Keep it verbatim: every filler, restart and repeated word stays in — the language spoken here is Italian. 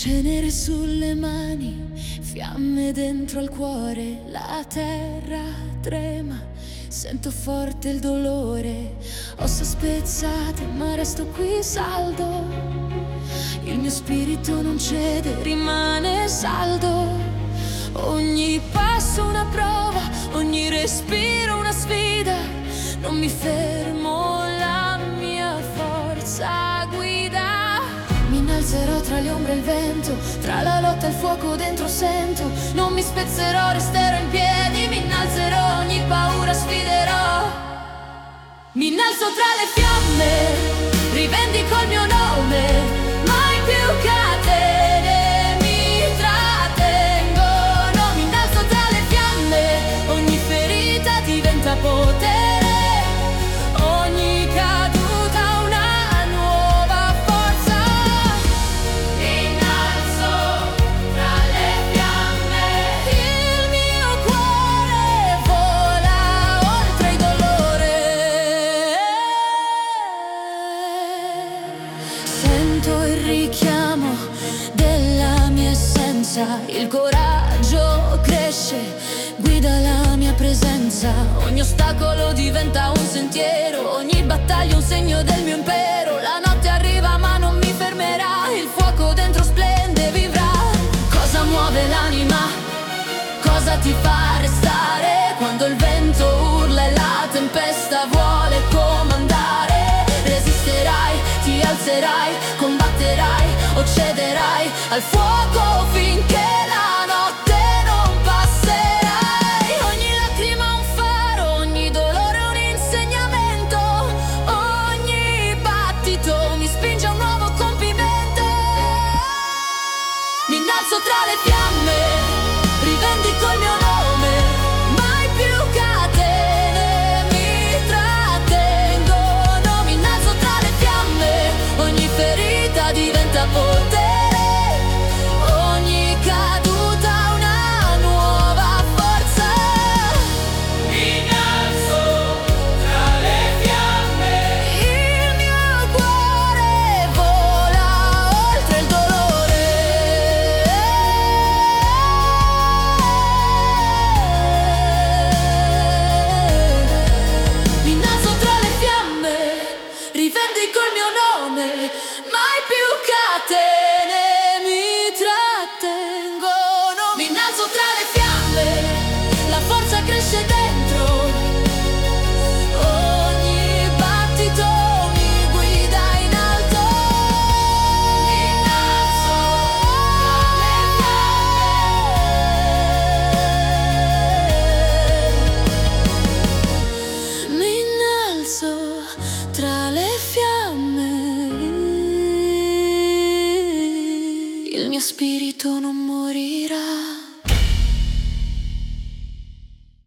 Cenere sulle mani, fiamme dentro al cuore, la terra trema, sento forte il dolore, ossa spezzate ma resto qui saldo, il mio spirito non cede, rimane saldo, ogni passo una prova, ogni respiro una sfida, non mi fermo, la mia forza guida. Mi innalzerò tra le ombre e il vento, tra la lotta e il fuoco dentro sento, non mi spezzerò, resterò in piedi, mi innalzerò, ogni paura sfiderò. Mi innalzo tra le fiamme, rivendico il mio nome, mai più catene mi trattengono. Mi innalzo tra le fiamme, ogni ferita diventa potere. Il coraggio cresce, guida la mia presenza, ogni ostacolo diventa un sentiero, ogni battaglia un segno del mio impero. La notte arriva ma non mi fermerà, il fuoco dentro splende, vivrà. Cosa muove l'anima? Cosa ti fa restare? Quando il vento urla e la tempesta vuole comandare. Resisterai, ti alzerai, combatterai o cederai al fuoco finché la notte non passerai. Ogni lacrima un faro, ogni dolore un insegnamento, ogni battito mi spinge a un nuovo compimento. Mi innalzo tra le fiamme, rivendico il mio nome, mai più catene mi trattengono. Mi innalzo tra le fiamme, ogni ferita diventa potere. Spirito non morirà.